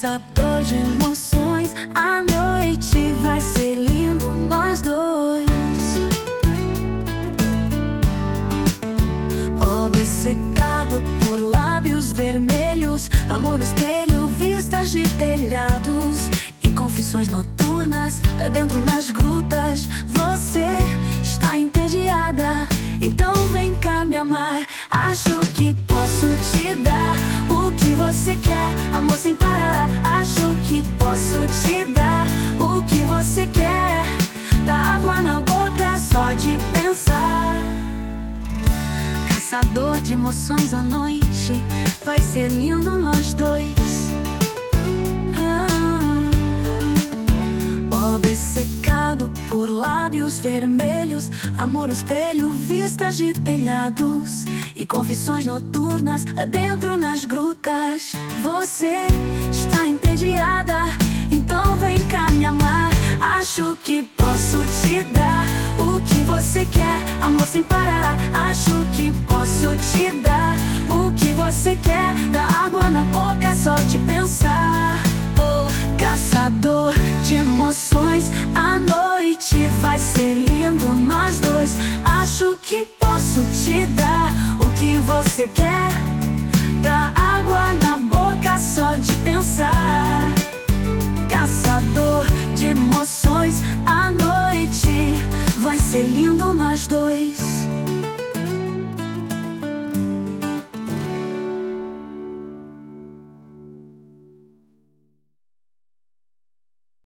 Caçador de emoções, a noite vai ser lindo, nós dois. Obcecado por lábios vermelhos, amor no espelho, vistas de telhados e confissões noturnas dentro nas grutas. Você está entediada, então vem cá me amar. Acho que posso te dar o que você quer, amor sem parar. Acho que posso te dar o que você quer. Dá água na boca só de pensar. Caçador de emoções à noite, vai ser lindo nós dois. Obcecado por lábios vermelhos, amor no espelho, vistas de telhados e confissões noturnas dentro nas grutas. Você está entediada, então vem cá me amar. Acho que posso te dar o que você quer, amor sem parar. Acho que posso te dar o que você quer. Dá água na boca só de pensar. Oh, caçador de emoções, a noite vai ser lindo nós dois. Acho que posso te dar o que você quer. Dá água na boca só de pensar. Caçador de emoções, a noite vai ser lindo nós dois.